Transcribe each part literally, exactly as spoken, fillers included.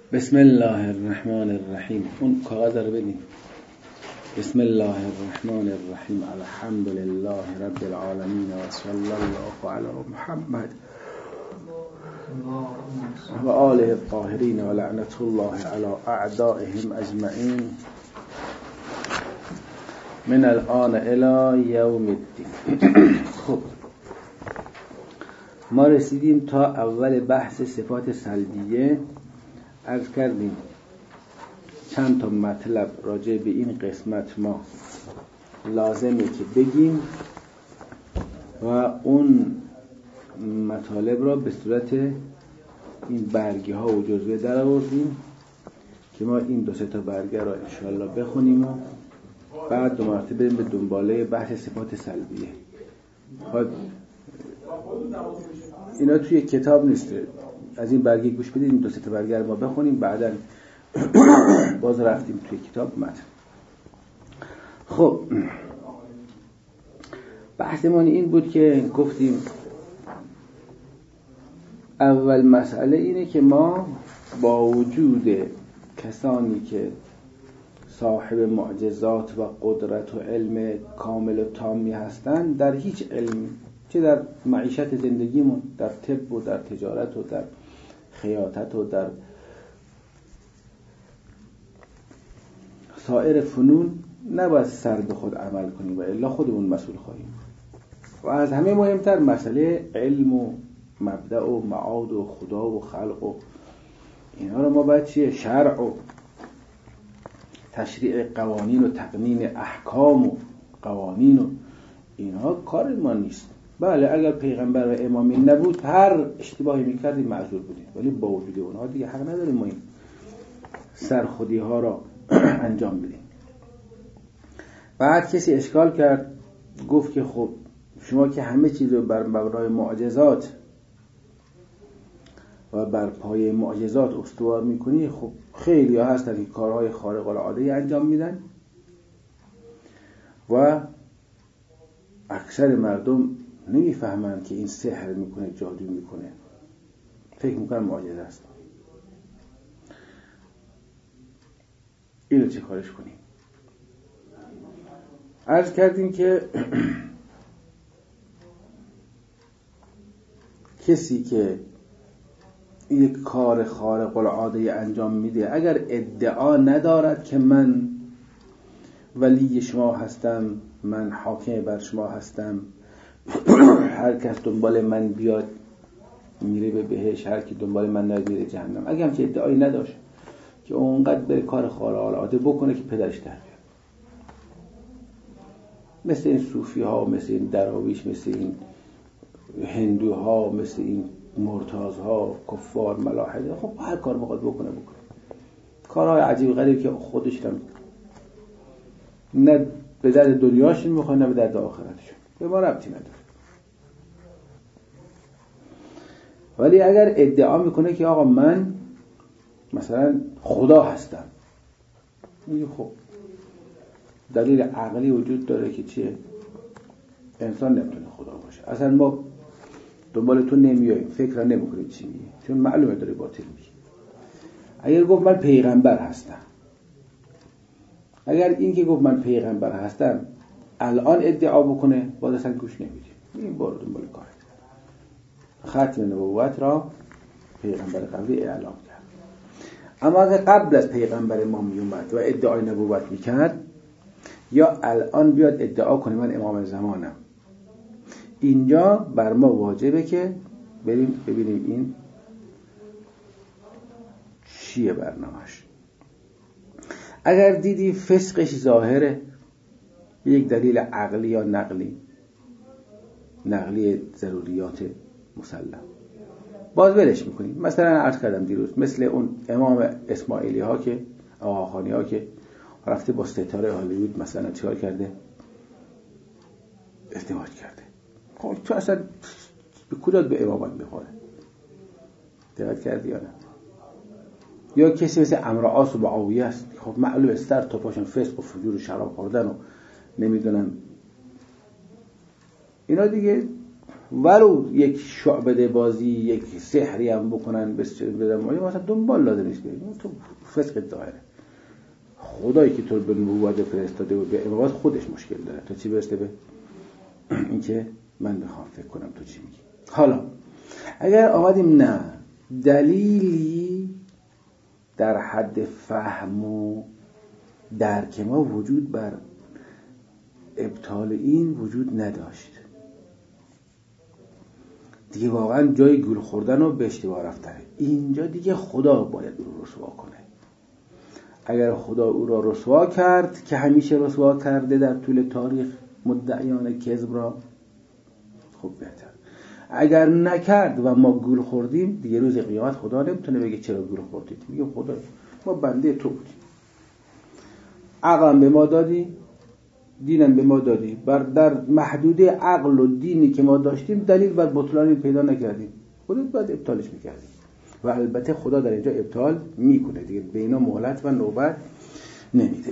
بسم الله الرحمن الرحیم. اون کاغذ رو بدین. بسم الله الرحمن الرحیم. الحمد لله رب العالمین و صلی الله علی محمد و آله الطاهرین و لعنت الله علی اعدائهم اجمعین من الان الی یوم الدین. خب ما رسیدیم تا اول بحث صفات سلبیه. عرض کردیم چند تا مطلب راجع به این قسمت ما لازمه که بگیم و اون مطالب را به صورت این برگه ها و جزوه در آوردیم که ما این دو سه تا برگه را انشاءالله بخونیم و بعد دو مرتبه بریم به دنباله بحث صفات سلبیه. خب اینا توی کتاب نیست، از این برگه گوش بدید، این دو سه تا برگه رو ما بخونیم، بعداً باز رفتیم توی کتاب متن. خب بحثمون این بود که گفتیم اول مسئله اینه که ما با وجود کسانی که صاحب معجزات و قدرت و علم کامل و تامی هستن، در هیچ علمی، چه در معیشت زندگیمون، در طب و در تجارت و در خیاطت و در سایر فنون، نباید سر به خود عمل کنیم و الا خودمون مسئول خواهیم. و از همه مهمتر مسئله علم و مبدأ و معاد و خدا و خلق و اینا رو ما باید چیه؟ شرع و تشریع قوانین و تقنین احکام و قوانین و اینا کار ما نیست. بله اگر پیغمبر و امامی نبود هر اشتباهی میکردیم معذور بودیم، ولی با وجود اونها دیگه حق نداریم ما این سرخودی ها را انجام بدیم. بعد کسی اشکال کرد، گفت که خب شما که همه چیز رو بر مبنای معجزات و بر پای معجزات استوار میکنی، خب خیلی ها هستن که کارهای خارق العاده انجام میدن و اکثر مردم نمیفهمند که این سحر میکنه، جادو میکنه، فکر میکنن معجزه است. اینو چه کارش کنیم؟ عرض کردیم که کسی که یک کار خارق العاده انجام میده، اگر ادعا ندارد که من ولی شما هستم، من حاکم بر شما هستم، هر کس دنبال من بیاد میره به بهشت، هر کی دنبال من نیاد میره جهنم، اگه همچه ادعایی نداشت که اونقدر به کار خارق العاده بکنه که پدرش در بیاد، مثل این صوفی ها، مثل این دراویش، مثل این هندوها، مثل این مرتازها، کفار، ملاحده، خب هر کار بخواد بکنه بکنه، کارهای عجیب غریب که خودش هم نه به درد دنیاشون میخواد نه به درد آخرتشون، به ما ربطی نداره. ولی اگر ادعا میکنه که آقا من مثلا خدا هستم، میگه خب دلیل عقلی وجود داره که چیه؟ انسان نمیتونه خدا باشه، اصلا ما دنبال تو نمیاییم، فکر نمیکنیم چی میگه، چون معلومه داره باطل میگه. اگر گفت من پیغمبر هستم، اگر این که گفت من پیغمبر هستم الان ادعا بکنه، باز اصلا گوش نمیدیم، این بار دنبال کاره. ختم نبوت را پیغمبر قبلی اعلام کرد. اما اگر قبل از پیغمبر ما میومد و ادعای نبوت میکرد، یا الان بیاد ادعا کنه من امام زمانم، اینجا بر ما واجبه که بریم ببینیم این چیه برنامه‌اش. اگر دیدی فسقش ظاهره، یک دلیل عقلی یا نقلی، نقلی ضروریات مسلم، باز ولش میکنیم. مثلا عرض کردم دیروز، مثل اون امام اسماعیلی ها که آقاخانی ها که رفته با ستاره هالیوود مثلا چیکار کرده؟ ازدواج کرده. خب تو اصلا به کداد به امامت میخوره؟ دقت کردی یا نه؟ یا کسی مثل عمرو عاص و معاویه است، خب معلومه سر تا پاشون فسق و فجور و شراب خوردن و نمیدونم اینا دیگه ولو یک شعبده بازی یک سحری هم بکنن بدن ما مثلا دنبال لازم نیست بریم تو فسق ظاهره. خدایی که تو به نبوت فرستاده و به امامت خودش مشکل داره تا چی برسه به اینکه من بخوام فکر کنم تو چی میگی. حالا اگر آمدیم نه دلیلی در حد فهم و درک ما وجود بر ابطال این وجود نداشت، دیگه واقعا جای گول خوردن و به اشتباه رفتنه. اینجا دیگه خدا باید او رو رسوا کنه. اگر خدا او را رسوا کرد که همیشه رسوا کرده در طول تاریخ مدعیان کذب را، خب بهتر. اگر نکرد و ما گول خوردیم دیگه روز قیامت خدا نمیتونه بگه چرا گول خوردید، میگه خدا ما بنده تو بودیم، عقلم به ما دادی، دینم به ما دادی، بر در محدوده عقل و دینی که ما داشتیم دلیل بر بطلانی پیدا نکردیم، خودت باید ابطالش میکردیم. و البته خدا در اینجا ابطال میکنه دیگه، به اینا مهلت و نوبت نمیده.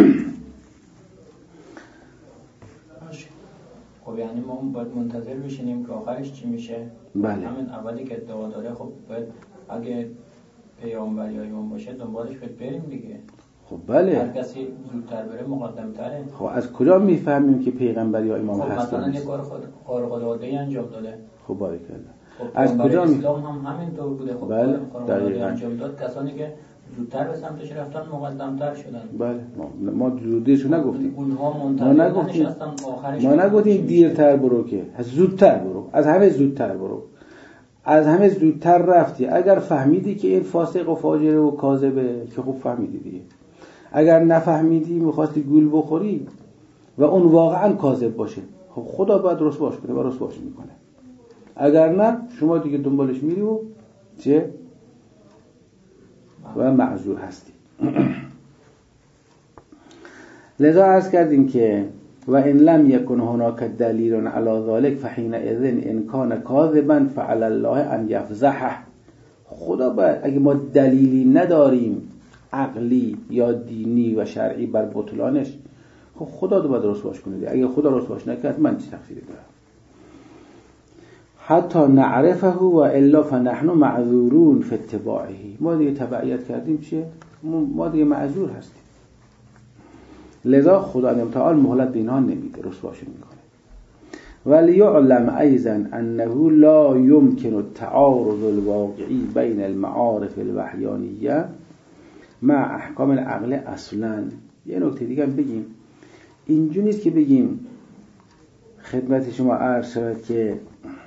خب یعنی ما باید منتظر بشینیم که آخرش چی میشه؟ بله. همین اولی که ادعا داره خب باید اگه پیامبر یا ایمان باشه دنبالش باید بریم دیگه. خب بله. هر کسی زودتر بره مقدم تره. خب از کجا میفهمیم که پیغمبر یا امام خب هست؟ مثلا یه کار خارق العاده انجام داده. خب باریکلا. خب از کجا می اسلام هم همینطور بوده. خب بله. خارق العاده انجام داد کسانی که زودتر به سمتش رفتن مقدم‌تر شدن. بله. ما ما زودیشو نگفتیم. اونها منتظر نشستن آخرش. ما نگفتیم دیرتر برو که، زودتر برو. از همه زودتر برو. از همه زودتر رفتی. اگر فهمیدی که این فاسق و فاجر و کاذبه که خوب فهمیدی دیگه. اگر نفهمیدی می‌خواستی گول بخوری و اون واقعا کاذب باشه، خب خدا باید رسواش کنه و رسواش میکنه. اگر نه شما دیگه دنبالش میری و چه و معذور هستی. لذا عرض کردیم که و ان لم یکن هناک دلیل علی ذلک فحینئذ ان کان کاذبا فعلی الله ان یفضحه. خدا باید اگه ما دلیلی نداریم عقلی یا دینی و شرعی بر بطلانش، خب خدا رو باید رسواش کنه. اگه خدا رسواش نکرد من چه تقصیری دارم؟ حتی نعرفه و الا فنحن معذورون فی اتباعه. ما دیگه تبعیت کردیم چیه؟ ما دیگه معذور هستیم. لذا خدا تعالی مهلت به اینها نمیده، رسواشون میکنه. ولیعلم ایضا انه لا يمكن التعارض الواقعی بین المعارف الوحیانیه مع احکام العقل اصلا. یه نکته دیگه هم بگیم، اینجوری نیست که بگیم خدمت شما عرض شود که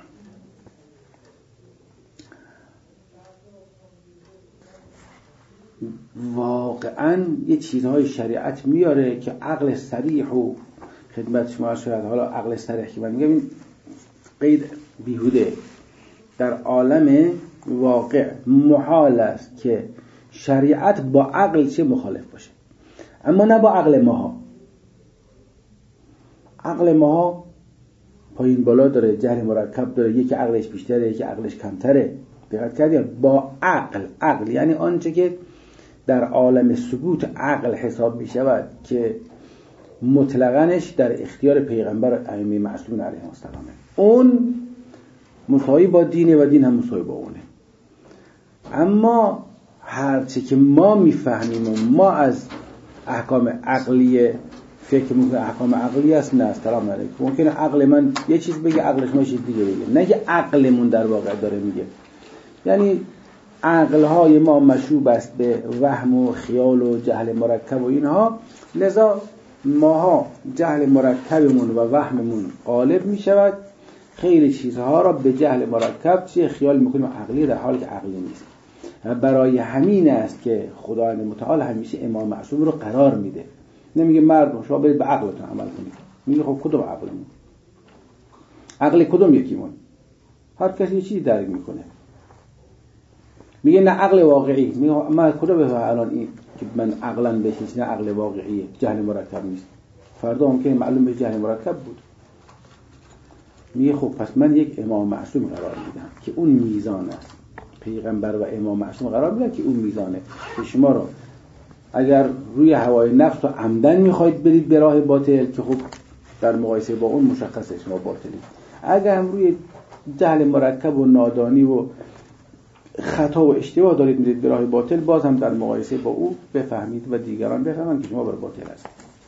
واقعا یه چیزهای شریعت میاره که عقل صریح و خدمت شما عرض شود. حالا عقل صریح که من میگم این قید بیهوده. در عالم واقع محال است که شریعت با عقل چه مخالف باشه، اما نه با عقل ماها. عقل ماها پایین بالا داره، جهل مرکب داره، یکی عقلش بیشتره یکی عقلش کمتره. دقت کردید؟ با عقل، عقل یعنی آنچه که در عالم ثبوت عقل حساب می شود که مطلقاًش در اختیار پیغمبر ائمه معصومین علیهم السلام، اون مساوی با دینه و دین هم مساوی با اونه. اما هرچه که ما میفهمیم و ما از احکام عقلی فکر میکنه احکام عقلی است، نه سلام علیکم. ممکنه عقل من یه چیز بگه عقلش ما چیز دیگه بگه، نه که عقلمون در واقع داره میگه. یعنی عقلهای ما مشوب است به وهم و خیال و جهل مرکب و اینها، لذا ماها جهل مرکبمون و وهممون غالب میشود، خیلی چیزها را به جهل مرکب چه خیال میکنیم عقلی در حالی که عقلی نیست. برای همین است که خداوند متعال همیشه امام معصوم رو قرار میده، نمیگه مردم شما برید به عقلتون عمل کنید، میگه خب کدوم عقلمون؟ عقل کدوم یکیمون؟ هر کسی یه چیزی درک میکنه. میگه نه عقل واقعی، میگه من کجا بفهم الان این که من عقلا بهش نه عقل واقعیه، جهل مرکب نیست، فردا ممکنه معلوم به جهل مرکب بود. میگه خب پس من یک امام معصوم قرار میدم که اون میزان است. پیغمبر و امام معصوم قرار میدن که اون میزانه که شما رو اگر روی هوای نفس و عمدن میخواید برید به راه باطل که خب در مقایسه با اون مشخصه شما باطلی، اگر هم روی جهل مرکب و نادانی و خطا و اشتباه دارید میرید به راه باطل، باز هم در مقایسه با او بفهمید و دیگران بفهمند که شما بر باطل هستید.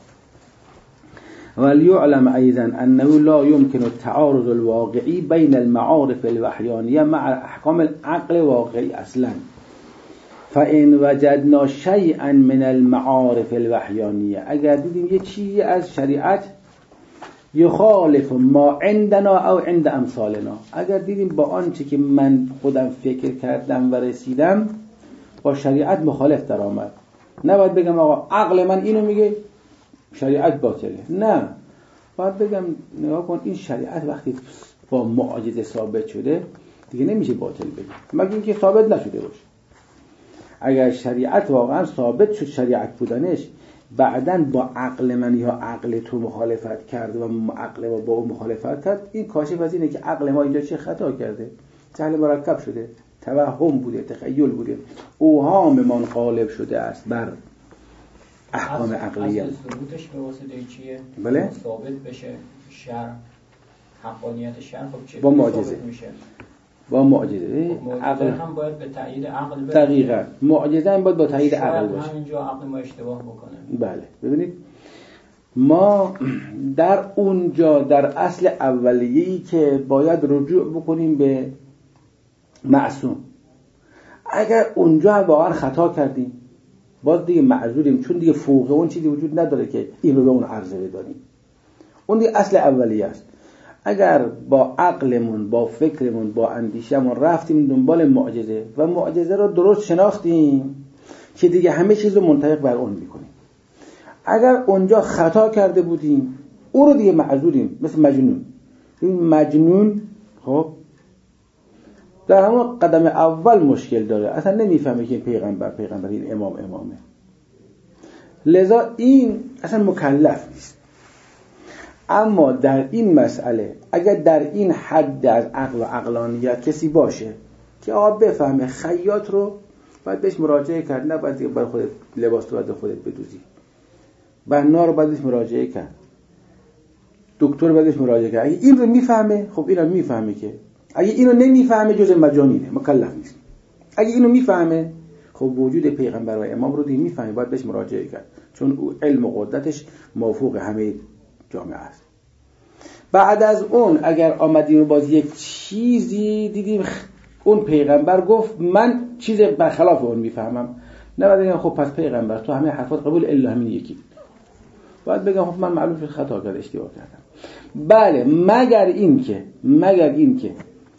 وليعلم أيضا أنه لا يمكن التعارض الواقعي بين المعارف الوحيانية مع أحكام العقل واقعي أصلا، فإن وجدنا شيئا من المعارف الوحيانية، اگر دیدیم یه چیزی از شریعت یخالف ما عندنا او عند امثالنا، اگر دیدیم با آنچه که من خودم فکر کردم و رسیدم با شریعت مخالف در آمد، نباید بگم آقا عقل من اینو میگه شریعت باطله، نه، باید بگم نگاه کن این شریعت وقتی با معجزه ثابت شده دیگه نمیشه باطل بگیم مگر اینکه ثابت نشده باشه. اگر شریعت واقعا ثابت شد شریعت بودنش، بعدن با عقل من یا عقل تو مخالفت کرد و عقل ما با اون مخالفت کرد، این کاشف از اینه که عقل ما اینجا چه خطا کرده، جهل مرکب شده، توهم بوده، تخیل بوده، اوهام من غالب شده است بر احکام عقلیه. اصل ثبوتش به واسطه چیه؟ بله؟ ثابت بشه شرع، حقانیت شرع خب چه؟ با معجزه میشه؟ با معجزه. عقل هم باید به تایید عقل بره. دقیقاً معجزه هم باید با تایید عقل باشه. همینجا عقل ما اشتباه بکنه. بله ببینید ما در اونجا در اصل اولیه‌ای که باید رجوع بکنیم به معصوم، اگر اونجا واقعا خطا کردیم باز دیگه معذوریم، چون دیگه فوق اون چیزی وجود نداره که این رو به اون عرضه بداریم. اون دیگه اصل اولیه است. اگر با عقلمون، با فکرمون، با اندیشمون رفتیم دنبال معجزه و معجزه رو درست شناختیم که دیگه همه چیز رو منطبق بر اون میکنیم. اگر اونجا خطا کرده بودیم اون رو دیگه معذوریم، مثل مجنون. این مجنون خب در همون قدم اول مشکل داره، اصلا نمیفهمه که این پیغمبر پیغمبر، این امام امامه، لذا این اصلا مکلف نیست. اما در این مسئله اگر در این حد از عقل و عقلانیت کسی باشه که آقا بفهمه خیاط رو باید بهش مراجعه کرد، نه باید برای خودت لباس تو باید خودت بدوزی، بنا رو باید بهش مراجعه کرد، دکتر باید بهش مراجعه کرد. اگه این رو میفهمه خب اینو میفهمه که اگه اینو نمیفهمه جز مجانینه، مکلف نیست. اگه اینو میفهمه خب وجود پیغمبر و امام رو دیگه میفهمه، باید بهش مراجعه کرد، چون او علم و قدرتش موفوق همه جامعه است. بعد از اون اگر آمدیم و باز یک چیزی دیدیم اون پیغمبر گفت من چیز برخلاف اون میفهمم، نه باید بگم خب پس پیغمبر تو همه حرفات قبول الا همین یکی، باید بگم خب من معلوم شد خطا کردم، اشتباه کردم. بله مگر این که مگر این که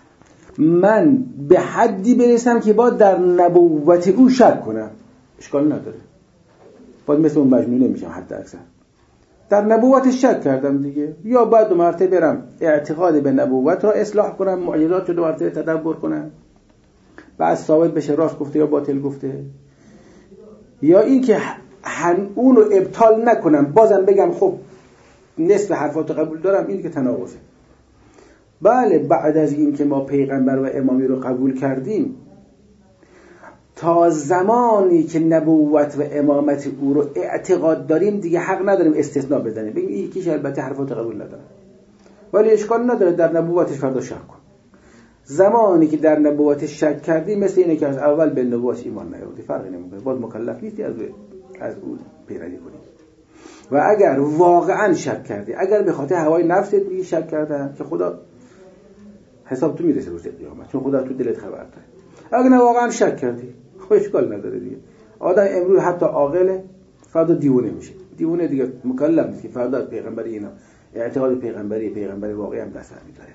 من به حدی برسم که با در نبوت او شک کنم، اشکال نداره، باید مثل اون مجنون نمیشم حتی اکثر در نبوت شک کردم دیگه، یا باید دو مرتبه برم اعتقاد به نبوت را اصلاح کنم، معجزات رو دو مرتبه تدبر کنم، بعد ثابت بشه راست گفته یا باطل گفته، یا این که اون رو ابطال نکنم بازم بگم خب نصف حرفات رو قبول دارم، این که تناقضه. بله بعد از این که ما پیغمبر و امامی رو قبول کردیم تا زمانی که نبوت و امامت او رو اعتقاد داریم دیگه حق نداریم استثناء بزنیم، بگیم این یکیش البته حرفات قبول نداره ولی اشکال نداره در نبوتش فردا شک کن. زمانی که در نبوتش شک کردی مثل اینه که از اول به نبوتش ایمان نیاوردی، فرقی نمیکنه، باز مکلف نیستی از از اون پیروی کنی. و اگر واقعا شک کردی، اگر به خاطر هوای نفست میگی شک کردن که خدا حساب تو میرسه روز قیامت، چون خدا تو دلت خبر داره. اگر نه واقعا شک کردی خب اشکال نداره دیگه. آدم امروز حتی عاقله فردا دیوونه میشه، دیوونه دیگه مکلف نیست که فردا پیغمبری اینا اعتقاد پیغمبری پیغمبری واقعی هم دست میذاره.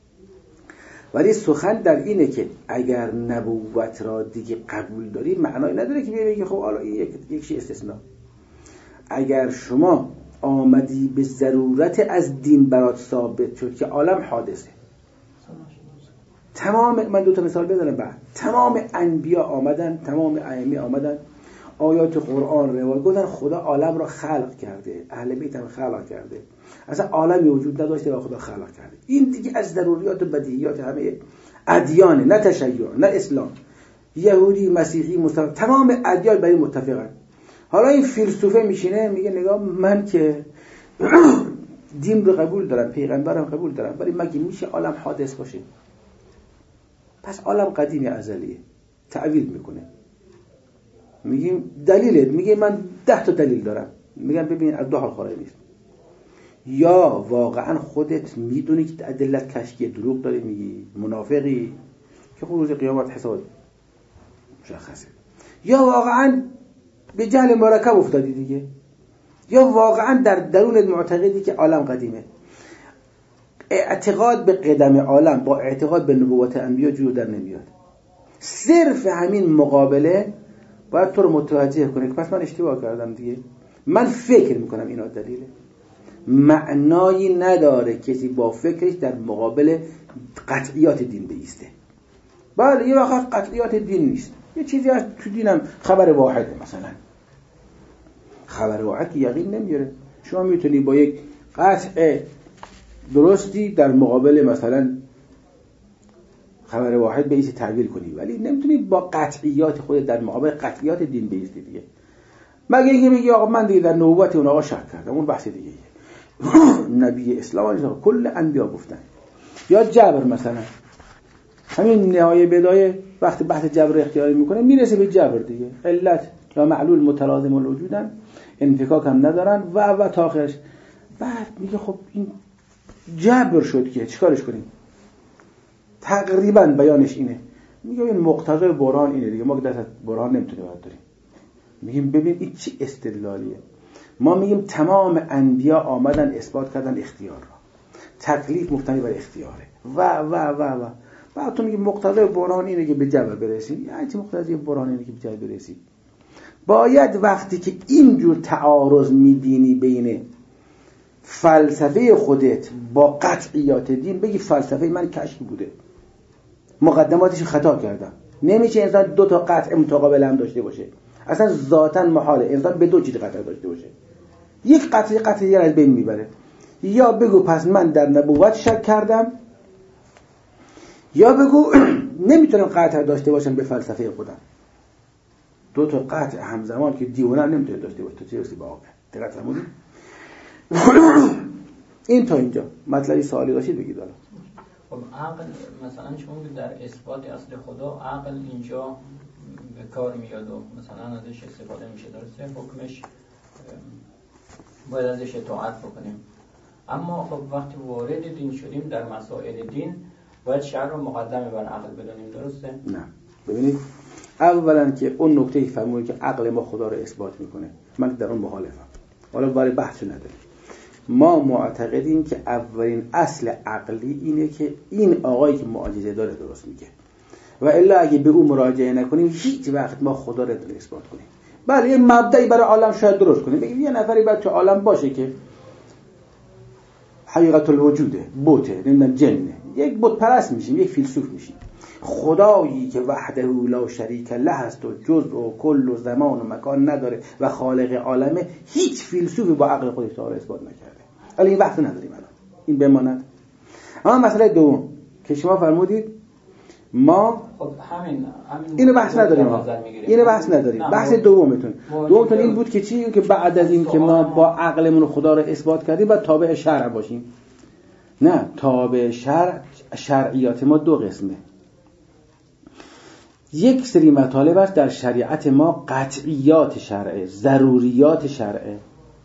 ولی سخن در اینه که اگر نبوت را دیگه قبول داری معنی نداره که بگی خب حالا این یک یکشی استثناء. اگر شما آمدی به ضرورت از دین برات ثابت شد که عالم حادثه، تمام من دو تا مثال بزنم، بعد تمام انبیا آمدن، تمام ائمه آمدن، آیات قرآن روایت گفتن خدا عالم را خلق کرده، اهل بیت هم خلق کرده، اصلا عالمی وجود نداشته و خدا خلق کرده. این دیگه از ضروریات و بدیهیات همه ادیان، نه تشیع نه اسلام، یهودی مسیحی مسلمان، تمام ادیان بر این متفقن. حالا این فیلسوفه میشینه میگه نگاه من که دین رو قبول دارم، پیغمبرم قبول دارم، ولی مگه میشه عالم حادث باشه؟ پس عالم قدیمی ازلیه. تعویل میکنه. میگیم دلیلت، میگه من ده تا دلیل دارم. میگم ببین از دو حال خارج نیست. یا واقعا خودت میدونی که ادلت کشکی دروغ داری میگی، منافقی که خب روز قیامت حساب مشخصه، یا واقعا به جهل مرکب افتادی دیگه، یا واقعا در درونت معتقدی که عالم قدیمه. اعتقاد به قدم عالم با اعتقاد به نبوت انبیا جور در نمیاد. صرف همین مقابله باید تو رو متوجه کنه که پس من اشتباه کردم دیگه، من فکر میکنم اینا دلیله. معنایی نداره کسی با فکرش در مقابل قطعیات دین بایسته. بله یه وقت قطعیات دین نیست، یه چیزی از تو دینم خبر واحده، مثلا خبر واحد که یقین نمیاره. شما میتونی با یک قطع درستی در مقابل مثلا خبر واحد بایستی تعبیر کنی، ولی نمیتونی با قطعیات خود در مقابل قطعیات دین بایستی دیگه. مگه اینکه میگی آقا من دیگه در نبوت اون آقا شک کردم، اون بحث دیگه نبی اسلام کل انبیا گفتن. یا جبر مثلا، همین نهایه بدایه وقتی بحث جبر اختیاری میکنه میرسه به جبر دیگه، علت یا معلول متلازم الوجودن، انفکاک هم ندارن و و تا آخرش. بعد میگه خب این جبر شد که چیکارش کنیم؟ تقریبا بیانش اینه، میگه این مقتضای برهان اینه دیگه، ما که دست برهان نمیتونیم باید داریم. میگیم ببین این چی استدلالیه؟ ما میگیم تمام انبیا آمدن اثبات کردن اختیار را، تکلیف مبتنی بر اختیاره و و و و بعد تو میگی مقتضای برهان اینه که به جبر برسی. یعنی چی مقتضای برهان اینه که به جبر برسی؟ باید وقتی که اینجور تعارض میبینی بین فلسفه خودت با قطعیات دین، بگی فلسفه من کشکی بوده، مقدماتش خطا کردم. نمیشه انسان دو تا قطع متقابل هم داشته باشه، اصلا ذاتاً محاله انسان به دو چیز قطع داشته باشه. یک قطعی قطعی از بین میبره. یا بگو پس من در نبوت شک کردم، یا بگو نمیتونم قطع داشته باشم به فلسفه خودم. دو تا قطع همزمان که دیوانه نمیتونه داشته باشه. تو چه رسی با واقع دقت فرمودید؟ این تا اینجا مطلبی سوالی داشتید بگید. حالا خب عقل مثلا شما در اثبات اصل خدا عقل اینجا به کار میاد و مثلا ازش استفاده میشه، درسته؟ حکمش باید ازش اطاعت بکنیم. اما خب وقتی وارد دین شدیم در مسائل دین باید شرع رو مقدمه بر عقل بدانیم، درسته؟ نه ببینید، اولا که اون نکته فرمودید که عقل ما خدا رو اثبات میکنه، من در اون مخالفم. حالا برای بحث نداریم. ما معتقدیم که اولین اصل عقلی اینه که این آقایی که معجزه داره درست میگه، و الا اگه به اون مراجعه نکنیم هیچ وقت ما خدا رو نمیتونیم اثبات کنیم. بله یه مبدئی برای عالم شاید درست کنیم، بگیم یه نفری باید تو عالم باشه که حقیقت الوجوده، بوته، نمیدونم جنه، یک بت پرست میشیم، یک فیلسوف میشیم. خدایی که وحده لا شریک له است و جزء و کل و زمان و مکان نداره و خالق عالمه، هیچ فیلسوفی با عقل خودش تا حالا اثبات نکرده. ولی این وقت نداریم الان، این بماند. اما مسئله دوم که شما فرمودید ما خب همین همین اینو بحث نداریم ها. اینو بحث نداریم. بحث دومتون دومتون این بود که چی؟ این که بعد از این که ما با عقلمون خدا رو اثبات کردیم باید تابع شرع باشیم. نه، تابع شرع، شرعیات ما دو قسمه. یک سری مطالب است در شریعت ما قطعیات شرعه، ضروریات شرعه.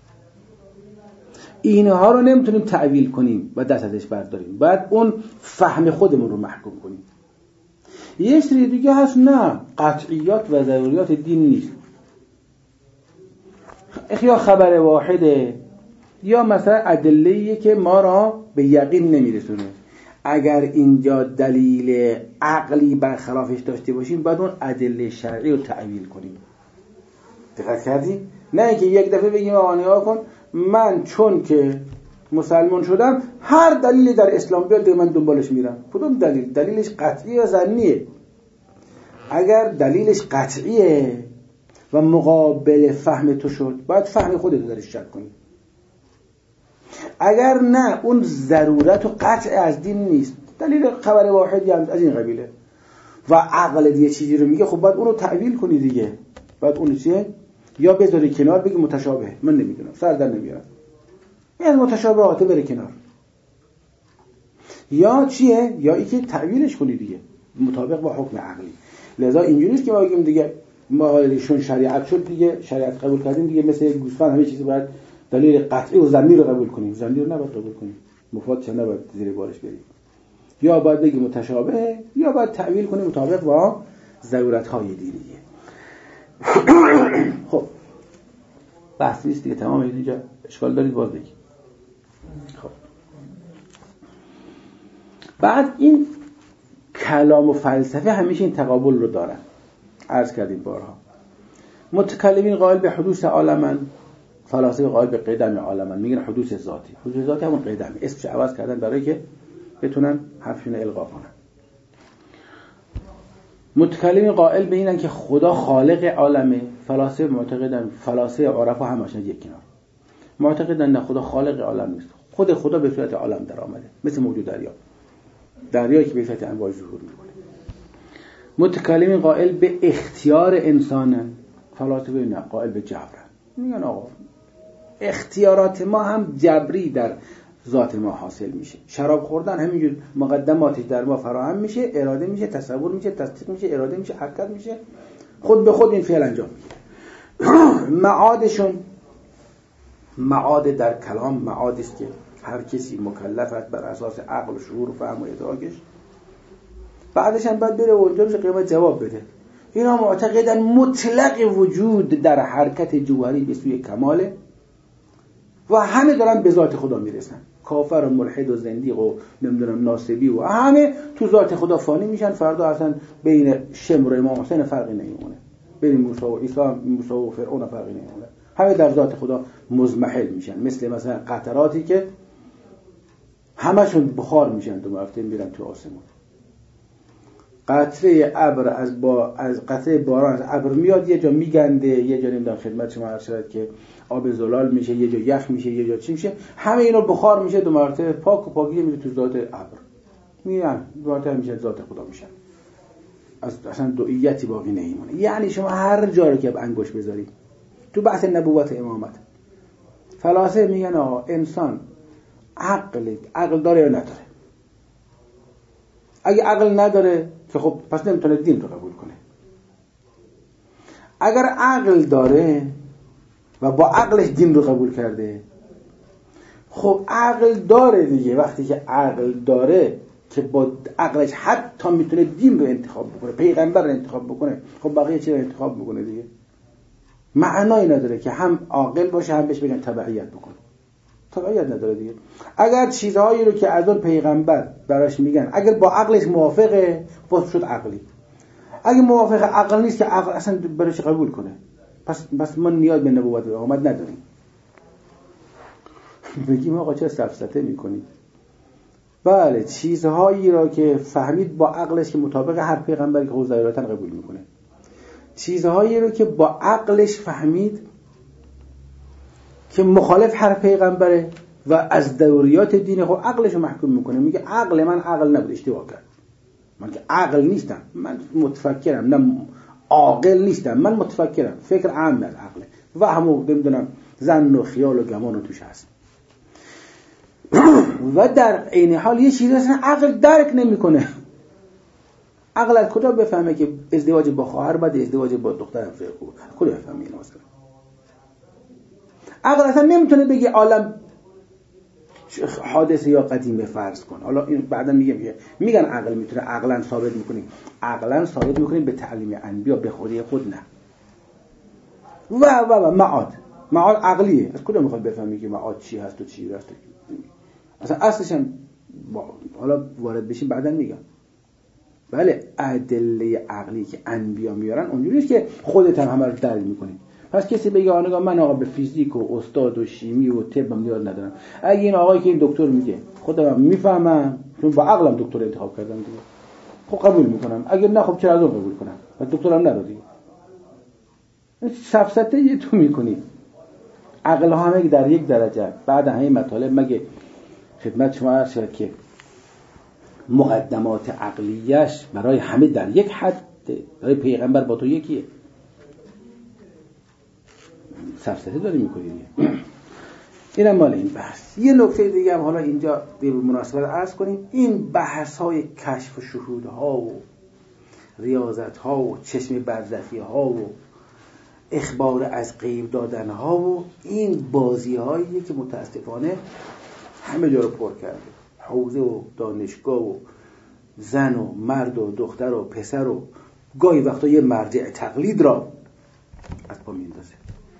اینها رو نمیتونیم تعویل کنیم و دست ازش برداریم، باید اون فهم خودمون رو محکوم کنیم. یه سری دیگه هست نه، قطعیات و ضروریات دین نیست، یا خبر واحده یا مثلا ادله‌ایه که ما را به یقین نمیرسونه. اگر اینجا دلیل عقلی برخلافش داشته باشیم باید اون ادله شرعی رو تعویل کنیم. دقت کردی؟ نه اینکه یک دفعه بگیم آقا نگاه کن من چون که مسلمان شدم هر دلیلی در اسلام بیاد من دنبالش میرم. کدوم دلیل؟ دلیلش قطعی یا ظنیه؟ اگر دلیلش قطعیه و مقابل فهم تو شد باید فهم خودت درش شک کنی. اگر نه اون ضرورت و قطع از دین نیست، دلیل خبر واحدی هم از این قبیله و عقل دیگه چیزی رو میگه، خب باید اون رو تعویل کنی دیگه. باید اون چیه؟ یا بذاری کنار بگی متشابه، من نمیدونم، سر در نمیارم، این متشابهات بره کنار. یا چیه؟ یا ای که تعویلش کنی دیگه. مطابق با حکم عقلی. لذا اینجوری است که ما بگیم دیگه ما ایشون شریعت شد دیگه، شریعت قبول کردیم دیگه، مثل یک گوسفند همه چیزی باید دلیل قطعی و ضمیر رو قبول کنیم. ضمیر رو نباید قبول کنیم، مفاد چه نباید زیر بارش بریم. یا باید بگیم متشابه، یا باید تعویل کنیم مطابق با ضرورت‌های دینیه. خب بحث نیست دیگه، تمام. اینجا اشکال دارید باز بگید. خب بعد این کلام و فلسفه همیشه این تقابل رو دارن. عرض کردیم بارها. متکلمین قائل به حدوث عالمن، فلاسفه قائل به قدم عالمن. میگن حدوث ذاتی. حدوث ذاتی همون قدمی، اسمش عوض کردن برای که بتونن حرفشون القا کنن. متکلمین قائل به اینن که خدا خالق عالمه، فلاسفه معتقدن، فلاسفه عرفا همشون یک کنار معتقدن نه خدا خالق عالم نیست، خود خدا به صورت عالم در آمده، مثل موجود دریا، دریایی که به صورت انواع ظهور میکنه. متکلمین قائل به اختیار انسانن، فلاسفه نه قائل به جبرن. میگن آقا اختیارات ما هم جبری در ذات ما حاصل میشه. شراب خوردن همینجور مقدماتی در ما فراهم میشه، اراده میشه، تصور میشه، تصدیق میشه، اراده میشه، حرکت میشه، خود به خود این فعل انجام میگیره. معادشون معاد در کلام معادی است که هر کسی مکلف است بر اساس عقل و شعور و فهم و ادراکش. بعدش هم باید بره اونجا بشه قیامت جواب بده. اینا معتقدن مطلق وجود در حرکت جوهری به سوی کماله و همه دارن به ذات خدا میرسن. کافر و ملحد و زندیق و نمیدونم ناصبی و همه تو ذات خدا فانی میشن. فردا اصلا بین شمر و امام حسین فرقی نمیمونه، بین موسی و عیسی، موسی و فرعون فرقی نمیمونه. همه در ذات خدا مزمحل میشن، مثل مثلا قطراتی که همشون بخار میشن دو مرتبه میرن تو آسمون. قطره ابر از با از قطره باران از ابر میاد، یه جا میگنده، یه جا نمیدونم خدمت شما عرض شد که آب زلال میشه، یه جا یخ میشه، یه جا چی میشه، همه اینا بخار میشه دو مرتبه، پاک و پاکی میره تو ذات ابر، میان دو مرتبه میشه ذات خدا میشن. اصلا دوئیتی باقی نمیمونه. یعنی شما هر جا رو که انگوش بذارید تو بحث نبوت امامت، فلاسفه میگن آقا انسان عقل عقل داره یا نداره؟ اگه عقل نداره که خب پس نمیتونه دین رو قبول کنه. اگر عقل داره و با عقلش دین رو قبول کرده، خب عقل داره دیگه. وقتی که عقل داره که با عقلش حتی میتونه دین رو انتخاب بکنه، پیغمبر رو انتخاب بکنه، خب بقیه چی رو انتخاب بکنه دیگه؟ معنایی نداره که هم عاقل باشه هم بهش بگن تبعیت بکنه. تبعیت نداره دیگه. اگر چیزهایی رو که از اون پیغمبر براش میگن اگر با عقلش موافقه، باز شد عقلی. اگه موافق عقل نیست که عقل اصلا براش قبول کنه، پس پس ما نیاز به نبوت و امامت نداریم. بگیم آقا چرا سفسطه میکنید؟ بله، چیزهایی را که فهمید با عقلش که مطابق هر پیغمبری که خود ظاهرا قبول میکنه، چیزهایی رو که با عقلش فهمید که مخالف هر پیغمبره و از ضروریات دین خود عقلش رو محکوم میکنه، میگه عقل من عقل نبود، اشتباه کرد. من که عقل نیستم، من متفکرم، نه عاقل نیستم، من متفکرم، فکر عام از عقله و همون نمیدونم ظن و خیال و گمان و توش هست. و در عین حال یه چیزی اصلا عقل درک نمیکنه. عقل از کجا بفهمه که ازدواج با خواهر بعد ازدواج با دختر هم خیلی خوبه؟ کجا بفهمه اینو؟ مثلا عقل اصلا نمیتونه بگه عالم حادثه یا قدیمه فرض کن. حالا این بعدا میگه میگه میگن عقل میتونه، عقلا ثابت میکنیم، عقلا ثابت میکنیم به تعلیم انبیا، به خودی خود نه. و و و معاد معاد عقلیه. از کجا میخواد بفهمی که معاد چی هست و چی هست؟ اصلا اصلش هم حالا وارد بشیم بعدا میگم. بله، ادله عقلی که انبیا میارن اونجوری نیست که خودت هم همه رو دلیل میکنی. پس کسی بگه آنگاه من آقا به فیزیک و استاد و شیمی و طب هم یاد ندارم، اگه این آقایی که این دکتر میگه خودم میفهمم چون با عقلم دکتر انتخاب کردم دیگه، خب قبول میکنم. اگر نه خب چرا از اون قبول کنم؟ و دکترم ندادی. سفسطه یه تو میکنی. عقل ها همه در یک درجه. بعد همه مطالب مگه خدمت شما عرض شد که مقدمات عقلیش برای همه در یک حد، برای پیغمبر با تو یکیه. سفسطه داری میکنی. اینم مال این بحث. یه نکته دیگه هم حالا اینجا به مناسبت عرض کنیم. این بحث های کشف و شهودها و ریاضت ها و چشم برزخی ها و اخبار از غیب دادن ها و این بازی هاییه که متاسفانه همه جا رو پر کرده. حوزه و دانشگاه و زن و مرد و دختر و پسر و گاهی وقتا یه مرجع تقلید را از پا میندازه.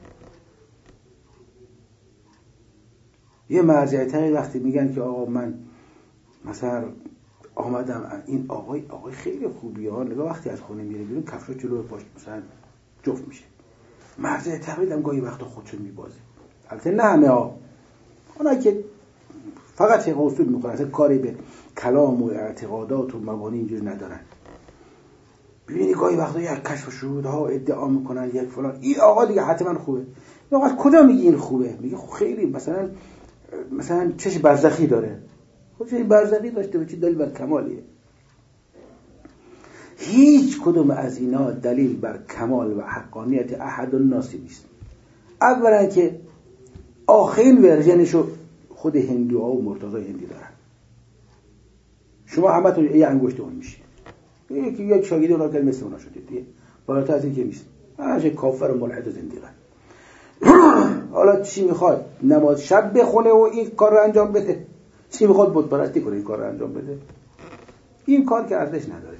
یه مرجع تقلید وقتی میگن که آقا من مثلا آمدم این آقای آقای خیلی خوبی ها، نگاه وقتی از خونه میره بیرون کفشو جلو پاش مثلا جفت میشه. مرجع تقلید هم گاهی وقتا خودشون میبازه. البته نه همه ها، اونا که فقط یک اصول میکنن، اصلا کاری به کلام و اعتقادات و مبانی اینجوری ندارن. ببینی گاهی وقتا یک کشف و شهودها ادعا میکنن یک فلان این آقا دیگه حتما خوبه. آقا کجا میگی این خوبه؟ میگه خیلی مثلا مثلا چش برزخی داره. خب چش برزخی داشته باشه دلیل بر کمالیه. هیچ کدوم از اینا دلیل بر کمال و حقانیت احد الناس نیست. اولا که آخرین ورژنشو خود هندوها و مرتضی هندی دارن. شما همتون یه انگشت اون میشید. یکی یک شاگردی اونا که مثل اونا شدید دیگه. بالاتر از این که نیست. هرچه کافر و ملحد و زندیقن. حالا چی میخواد؟ نماز شب بخونه و این کار رو انجام بده. چی میخواد؟ بت پرستی کنه این کار رو انجام بده. این کار که ارزش نداره.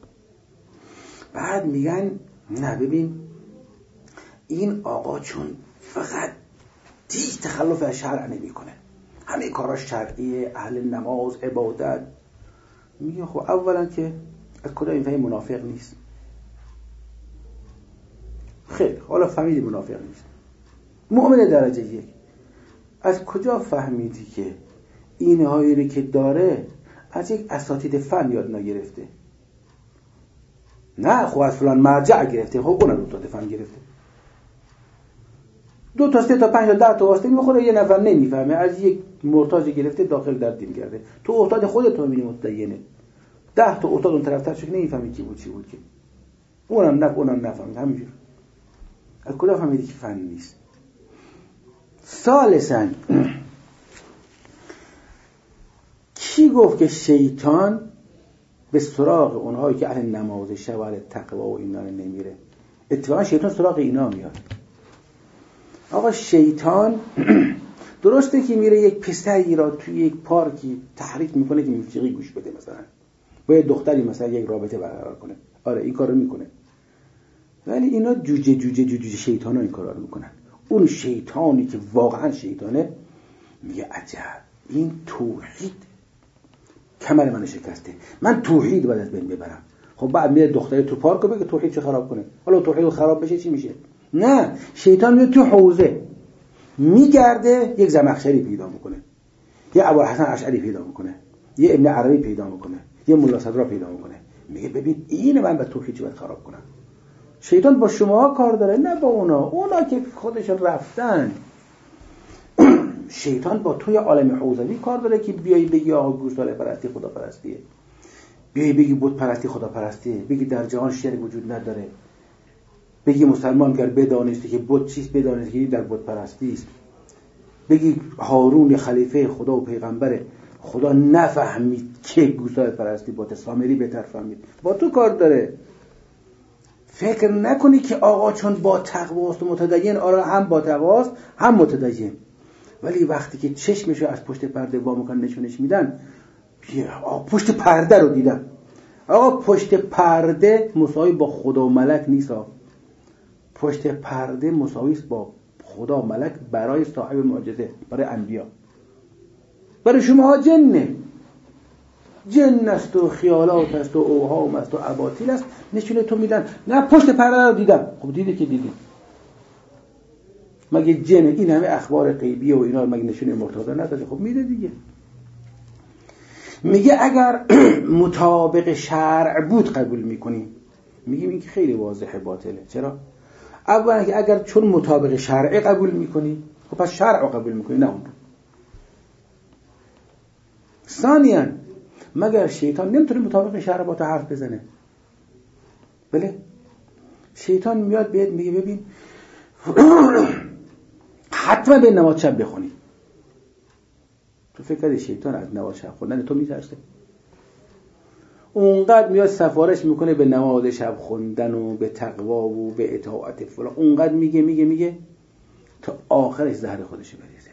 بعد میگن نه ببین این آقا چون فقط هیچ تخلف از شرع نمیکنه، همه کاراش شرعیه، اهل نماز عبادت. میگه خب اولا که از کجا این فهمی منافق نیست؟ خیلی حالا فهمیدی منافق نیست، مؤمن درجه یک. از کجا فهمیدی که این هایی که داره از یک اساتید فن یاد نگرفته؟ نه خب از فلان مرجع گرفته. خب اونم دو تا فن گرفته، دو تا سه تا پنج تا ده تا واسطه میخوره، یه نفر نمیفهمه از یک مرتضی گرفته داخل در دین کرده. تو استاد خودت رو میبینی متدینه، ده تا استاد اون طرف تر شد نمیفهمی کی بود چی بود که اونم نه اونم نفهمید. همینجور از کجا فهمیدی که فن نیست؟ ثالثاً کی گفت که شیطان به سراغ اونهایی که اهل نماز شب و اهل تقوا و اینا نمیره؟ اتفاقا شیطان سراغ اینا میاد. آقا شیطان درسته که میره یک پسری را توی یک پارکی تحریک میکنه که موسیقی گوش بده، مثلا با یه دختری مثلا یک رابطه برقرار کنه. آره این کارو میکنه، ولی اینا جوجه جوجه جوجه شیطانا این کارا رو میکنن. اون شیطانی که واقعا شیطانه میگه عجب این توحید کمر منو شکسته، من توحید باید از بین ببرم. خب بعد میره دختری تو پارک بگه توحید چه خراب کنه. حالا توحید خراب بشه چی میشه؟ نه، شیطان میره تو حوزه میگرده یک زمخشری پیدا میکنه، یه ابوالحسن اشعری پیدا میکنه، یه ابن عربی پیدا میکنه، یه ملا صدرا پیدا میکنه. میگه ببین این من به توحید چه باید خراب کنم. شیطان با شما کار داره نه با اونا. اونا که خودشون رفتن. شیطان با توی عالم حوزوی کار داره که بیایی بگی آقا گوساله پرستی خدا پرستیه، بیایی بگی بت پرستی خدا پرستیه، بگی در جهان شرک وجود نداره، بگی مسلمان گر بدانستی که بت چیست بدانستی که در بت پرستی است، بگی هارون خلیفه خدا و پیغمبر خدا نفهمید که گوساله پرستی بت، سامری بهتر فهمید. با تو کار داره. فکر نکنی که آقا چون با تقواست و متدین، آره هم با تقواست هم متدین، ولی وقتی که چشمشو از پشت پرده وا میکنن نشونش میدن، آقا پشت پرده رو دیدن. آقا پشت پرده مساوی با خدا و ملک نیست. پشت پرده مساوی است با خدا و ملک برای صاحب معجزه، برای انبیا. برای شما جنه، جن است و خیالات است و اوهام است و اباطیل است، نشونه تو میدن. نه پشت پرده رو دیدم. خب دیدی که دیدی، مگه جن این همه اخبار غیبی و اینا مگه نشونه مرتضی نداره؟ خب میده دیگه. میگه اگر مطابق شرع بود قبول میکنیم. میگیم این که خیلی واضحه باطله. چرا؟ اولا که اگر چون مطابق شرع قبول میکنی، خب پس شرع قبول میکنی نه اون. ثانیاً مگر شیطان نمیتونه مطابق شرع با تو حرف بزنه؟ بله، شیطان میاد بهت میگه ببین حتما به نماز شب بخونی. تو فکر کردی شیطان از نماز شب خوندن تو میترسه؟ اونقدر میاد سفارش میکنه به نماز شب خوندن و به تقوا و به اطاعت فلان، اونقدر میگه میگه میگه تا آخرش زهر خودش بریزه.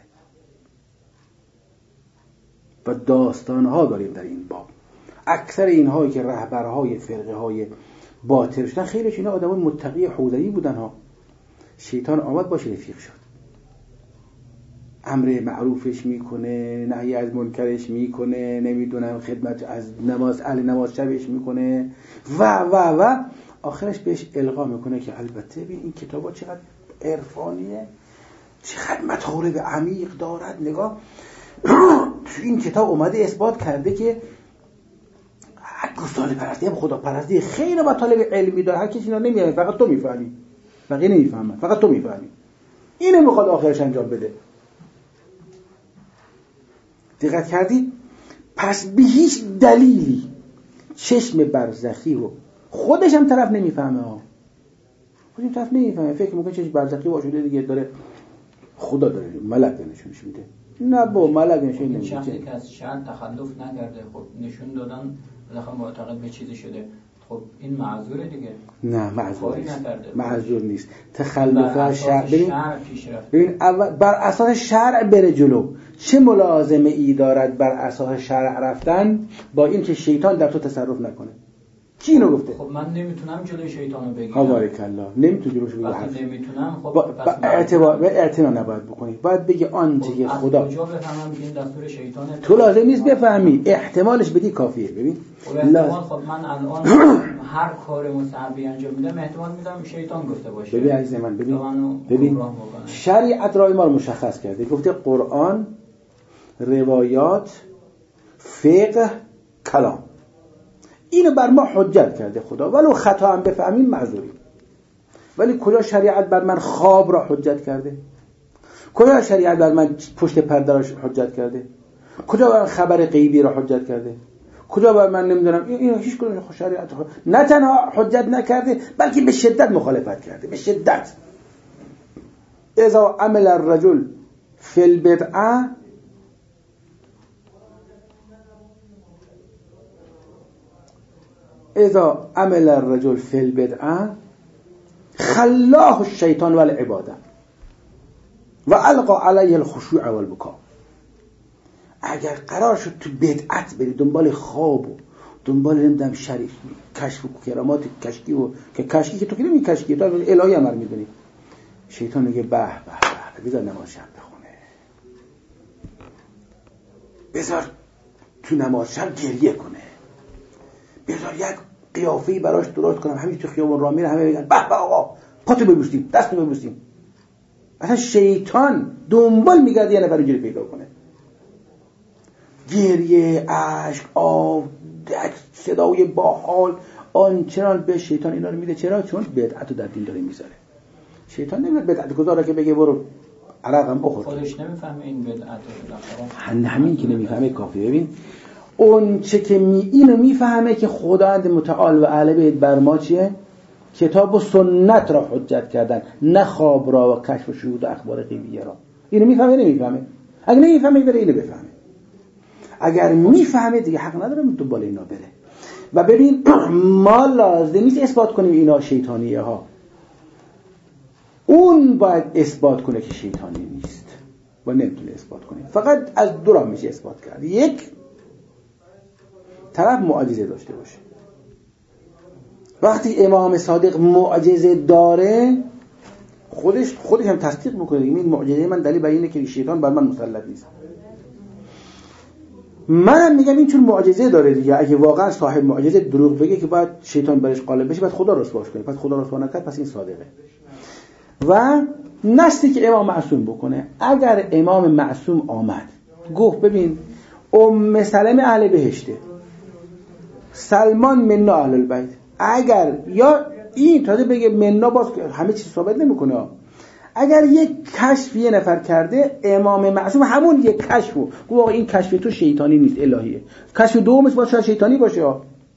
و داستانها داریم در این باب. اکثر اینهایی که رهبرهای فرقه های باطل شدن خیلیش اینا آدمان متقی حوزه‌ای بودن ها. شیطان آمد باشه رفیق شد، امر معروفش میکنه، نهی از منکرش میکنه، نمیدونم خدمت از نماز اهل نماز شبش میکنه و و و آخرش بهش القا میکنه که البته ببین این کتابا چقدر عرفانیه، چقدر مطالب عمیق دارد، نگاه تو این کتاب اومده اثبات کرده که گستاخی پرستی هم خدا پرستی خیلی مطالب علمی داره، هر کسی اینا نمیفهمه، فقط تو میفهمی، بقیه نمیفهمن، فقط تو میفهمی. اینو میخواد آخرش انجام بده. دقت کردی؟ پس به هیچ دلیلی چشم برزخی و خودش هم طرف نمیفهمه ها، خودش طرف نمیفهمه، فکر میکنه چشم برزخی واشوده دیگه داره خدا داره ملک نشونش میده. نه با ملک نشون نمیده. شخصی که از شرط تخلف نکرده، خب نشون دادن بالاخره معتقد به چیزی شده، خب این معذوره دیگه. نه معذور نیست، نکرده. معذور نیست. تخلف از شرع، ببین ببین بر اساس شرع بره جلو، چه ملازمه ای دارد بر اساس شرع رفتن با این که شیطان در تو تصرف نکنه؟ کی اینو گفته؟ خب من نمیتونم جلوی شیطانو بگیرم. بارک الله، نمیتونی جلوش بگیری. وقتی نمیتونم خب با اعتبار و اعتنا نباید بکنی، باید بگی آنچه که خدا. کجا بفهمم که این دستور شیطانه؟ تو لازم نیست بفهمی، احتمالش بدی کافیه. ببین احتمال خب من الان هر کار مستحبی انجام میدم احتمال میدم شیطان گفته باشه. ببین عزیز من، ببین ببین شریعت راه ما رو مشخص کرده، گفته قرآن، روایات، فقه، کلام، اینو بر ما حجت کرده خدا، ولو خطا هم بفهمیم معذوریم. ولی کجا شریعت بر من خواب را حجت کرده؟ کجا شریعت بر من پشت پرده را حجت کرده؟ کجا بر من خبر غیبی را حجت کرده؟ کجا بر من نمیدونم اینو هیچ کدوم شریعت نه تنها حجت نکرده بلکه به شدت مخالفت کرده، به شدت. اذا عمل الرجل فی البدعه اذا عمل الرجل فی البدعه خلاه الشیطان والعباده و القا علیه الخشوع والبکا. اگر قرار شد تو بدعت بری دنبال خواب و دنبال نمیدونم شریف کشف و کرامات کشکی و که کشکی که تو که نمی کشکی تو الهی امر میدونی، شیطان میگه به به به بذار نماز شب بخونه، بذار تو نماز شب گریه کنه، بذار یک قیافه‌ای براش درست کنم، همین تو خیابون راه میره همه بگن به به آقا پاتو ببوسیم، دستو ببوسیم. اصلا شیطان دنبال میگرده یه نفر اینجوری پیدا کنه. گریه، اشک، آب، صدای باحال، آنچنان به شیطان اینا رو میده. چرا؟ چون بدعتو در دین داره میذاره. شیطان نمیاد بدعت گذاره که بگه برو عرقم بخور، خودش نمیفهمه این بدعتو. همین که نمیفهمه کافی. ببین اون چه که می اینو میفهمه که خداوند متعال و اعلی بیت بر ما چیه؟ کتاب و سنت را حجت کردن، نه خواب را و کشف و شهود و اخبار غیبیه را. اینو میفهمه نمیفهمه؟ اگه نمیفهمه بره اینو بفهمه، اگر میفهمه دیگه حق نداره دنبال اینا بره. و ببین ما لازم نیست اثبات کنیم اینا شیطانیه ها، اون باید اثبات کنه که شیطانی نیست و نمیتونه اثبات کنه. فقط از دو راه میشه اثبات کرد. یک، طرف معجزه داشته باشه. وقتی امام صادق معجزه داره خودش خودش هم تصدیق میکنه، این معجزه من دلیل بر اینه که شیطان بر من مسلط نیست. منم میگم این چون معجزه داره دیگه، اگه واقعا صاحب معجزه دروغ بگه که باید شیطان برش غالب بشه، باید خدا رسواش کنه، پس خدا رسوا نکرد پس این صادقه. و نسلی که امام معصوم بکنه. اگر امام معصوم آمد گفت ببین ام سلمه اهل بهشته، سلمان منا اهل البیت، اگر یا این تازه بگه منا، باز همه چیز ثابت نمیکنه. اگر یک کشف یه نفر کرده امام معصوم همون یک کشفو گفت آقا این کشف تو شیطانی نیست الهیه، کشف دومش باشه شیطانی باشه،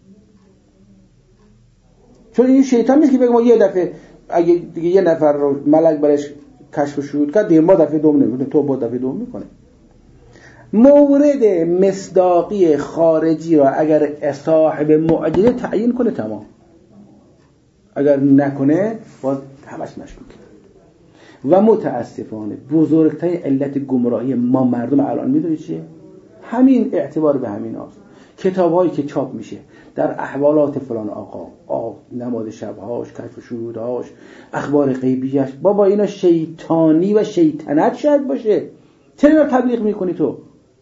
چون این شیطان نیست که بگه ما یه دفعه اگه دیگه یه نفر رو ملک برش کشف و شهود کرد دیگه ما دفعه دوم نمیکنه، تو با دفعه دوم میکنه. مورد مصداقی خارجی را اگر صاحب معجزه تعیین کنه تمام، اگر نکنه باز همش مشکوکه. و متاسفانه بزرگترین علت گمراهی ما مردم الان میدونید چیه؟ همین اعتبار به همین هاست. کتاب هایی که چاپ میشه در احوالات فلان آقا، آه نماز شبهاش، کشف شهودهاش، اخبار غیبیش، بابا اینا شیطانی و شیطنت شاید باشه، چرا تبلیغ میکنی تو؟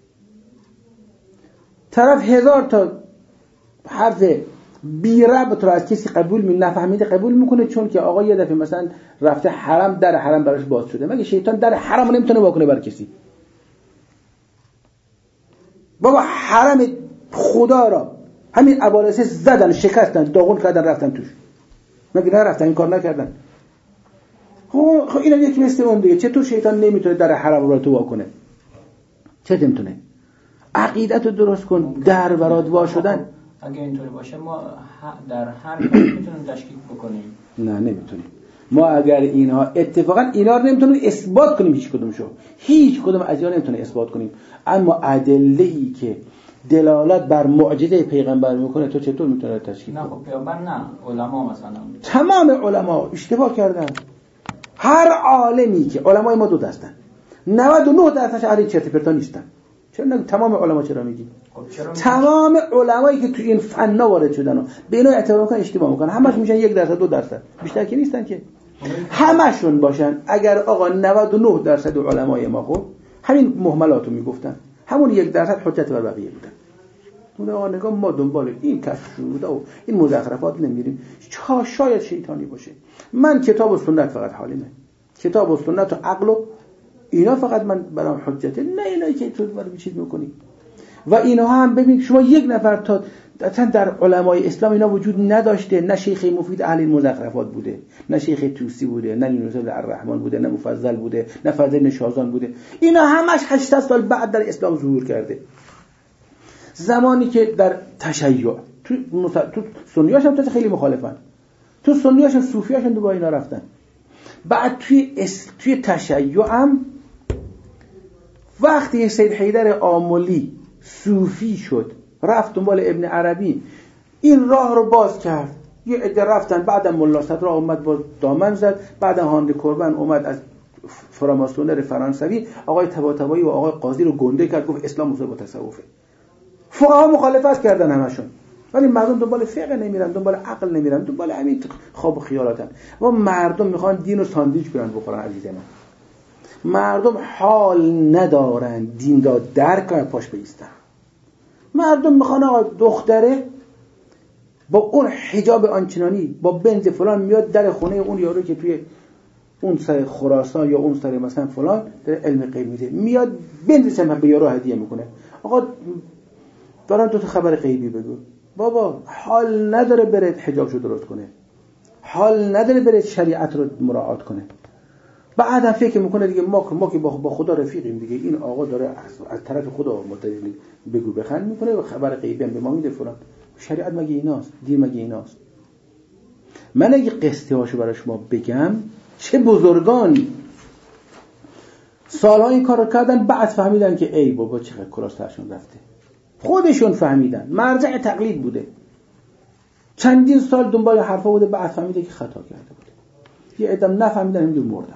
طرف هزار تا حرف بی ربط رو از کسی قبول می نفهمیده قبول میکنه، چون که آقا یه دفعه مثلا رفته حرم، در حرم براش باز شده. مگه شیطان در حرم رو نمیتونه واکنه بر کسی؟ بابا حرم خدا را همین ابالسه زدن، شکستن، داغون کردن، رفتن توش. مگه نرفتن این کار نکردن؟ خب خب اینا یکی مثل اون دیگه. چطور شیطان نمیتونه در حرم را تو واکنه؟ چه نمیتونه؟ عقیدت رو درست کن. در برات وا شدن اگه اینطوری باشه ما در هر کاری میتونیم تشکیک بکنیم؟ نه نمیتونیم. ما اگر اینها اتفاقا اینا رو نمیتونیم اثبات کنیم، هیچ کدومشو، هیچ کدوم از اینا نمیتونه اثبات کنیم، اما ادله‌ای که دلالت بر معجزه پیغمبر میکنه تو چطور میتونه تشکیک کنی؟ نه خب پیغمبر نه، علما مثلا. تمام علما اشتباه کردن. هر عالمی که علمای ما دو دستن، نود و نه درصدش اهل چرت و پرتا نیستن. چرا نه تمام علما چرا میگی؟ خب تمام علمایی که تو این فنا وارد شدن و به اینا اعتبار میکنن اشتباه میکنن. همش میشن یک درصد دو درصد، بیشتر که نیستن که. همشون باشن اگر آقا نود و نه درصد علمای ما خب همین مهملاتو میگفتن، همون یک درصد حجت بر بقیه بودن. اون آقا نگاه ما دنبال این کشف شده و این مزخرفات نمیریم، شاید شیطانی باشه. من کتاب و سنت فقط حالیمه، کتاب و سنت و عقل و اینا فقط من برام حجته، نه اینایی که تو برای چیز میکنی. و اینها هم ببین شما یک نفر تا اصلا در علمای اسلام اینا وجود نداشته، نه شیخ مفید اهل مزخرفات بوده، نه شیخ توسی بوده، نه یونس بن الرحمن بوده، نه مفضل بوده، نه فضل شازان بوده. اینا همش هشتصد سال بعد در اسلام ظهور کرده. زمانی که در تشیع تو تو سنیاش هم خیلی مخالفن، تو سنیاش هم صوفیاش هم با اینا رفتن. بعد توی اس... توی تشیع هم وقتی سید حیدر آملی صوفی شد رفت دنبال ابن عربی، این راه رو باز کرد. یه عده رفتن، بعدم ملا صدرا اومد با دامن زد، بعدم هاند کربن اومد از فراماسونر فرانسوی آقای طباطبایی و آقای قاضی رو گنده کرد، گفت اسلام مصاحب با تصوفه. فقها مخالفت کردن همشون، ولی مردم دنبال فقه نمیرن، دنبال عقل نمیرن، دنبال همین خواب و خیالاتن. و مردم میخوان دین رو ساندویچ کنن بخورن. عزیز من، مردم حال ندارن دین را درک کنن، پاش بایستن. مردم میخوان آقا دختره با اون حجاب آنچنانی با بنز فلان میاد در خونه اون یارو که توی اون سر خراسان یا اون سر مثلا فلان در علم غیب میده، میاد بنز هم به یارو هدیه میکنه. آقا دارن تو خبر غیبی بگو. بابا حال نداره بره حجابشو درست کنه، حال نداره بره شریعت رو مراعات کنه. بعدم فکر میکنه دیگه ما ما که با خدا رفیقیم دیگه، این آقا داره از, از طرف خدا متعلق بگو بخند میکنه و خبر غیبی هم به ما میده فلان. شریعت مگه ایناست؟ دین مگه ایناست؟ من اگه قصه هاشو برای شما بگم، چه بزرگانی سالها این کار رو کردن، بعد فهمیدن که ای بابا چقدر کلاس سرشون رفته. خودشون فهمیدن، مرجع تقلید بوده، چندین سال دنبال حرفا بوده، بعد فهمیده که خطا کرده بوده. یه ادم نفهمیدن همینجور مردن.